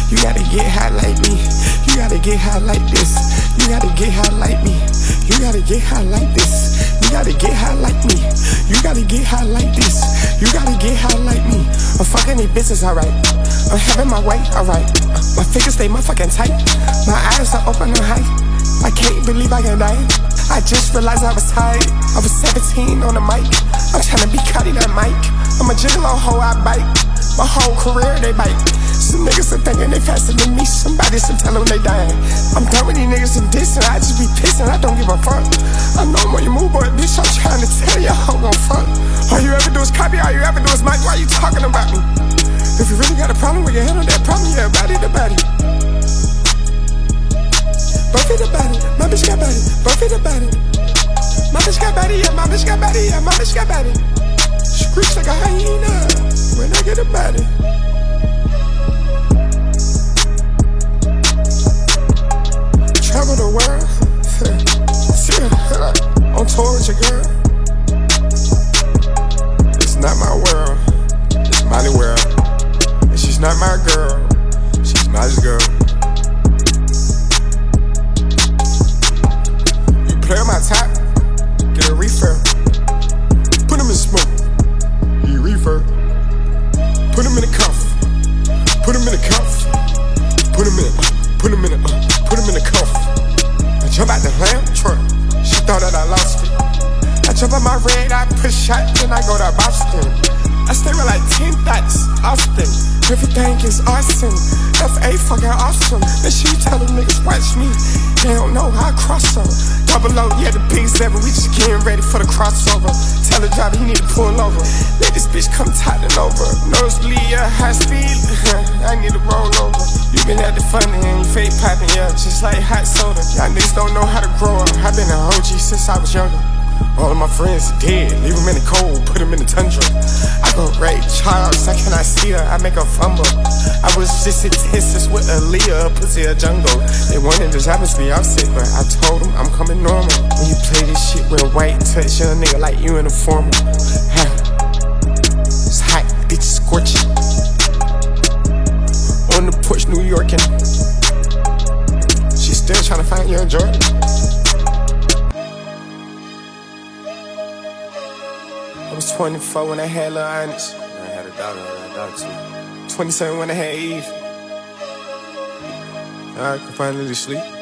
You gotta get high like me. You gotta get high like this. You gotta get high like me. You gotta get high like this. You gotta get high like me. You gotta get high like this. You gotta get high like me. I'm fucking these bitches, alright. I'm having my way, alright. My fingers stay motherfucking tight. My eyes are open and high. I can't believe I can die. I just realized I was tired. I was 17 on the mic. I'm trying to be cutting that mic. I'm a gigolo hoe, I bite. My whole career, they bite. Some niggas are thinking they faster than me. Somebody should tell them they dying. I'm done with these niggas and dissing. I just be pissing, I don't give a fuck. I know when you move, boy, bitch, I'm trying to tell you how gon' fuck. All you ever do is copy, all you ever do is mic. Why you talking about me? If you really got a problem with your head on that problem, yeah, body to body. Both of the body, my bitch got body. Both of the body. My bitch got body, yeah, my bitch got body, yeah, my bitch got body. Screech like a hyena when I get a body. Travel the world, on tour with your girl. It's not my world, it's Molly world. And she's not my girl, she's Molly's girl. You play on my top, get a refill. Put him in smoke, he reefer. Put him in a cuff, put him in a cuff. Put him in a cuff. I jump out the lamp truck, she thought that I lost it. I jump on my red, I push shot, then I go to Boston. I stay with like 10 thoughts, often. Everything is awesome, F.A. fucking awesome. And she tell them niggas watch me, they don't know how I cross them. Double O, yeah, the P7, we just getting ready for the crossover. Tell the driver he need to pull over. Let this bitch come toddling over. Nosebleed, yeah, high speed, I need to roll over. You been acting funny and you fake popping, yeah, just like hot soda. Y'all niggas don't know how to grow up. I been an OG since I was younger. All of my friends are dead, leave them in the cold, put them in the tundra. I go Ray Charles, I cannot see her, I make her fumble. I was just in Texas with Aaliyah, pussy a jungle. They wanted to drop us the offset, but I told them I'm coming normal. When you play this shit with a white touch, young nigga like you in a formal. It's hot, bitch, scorching. On the porch, New Yorkin'. She still tryna find young Jordan. I was 24 when I had Lil Onyx. I had a daughter too. 27 when I had Eve. I could finally sleep.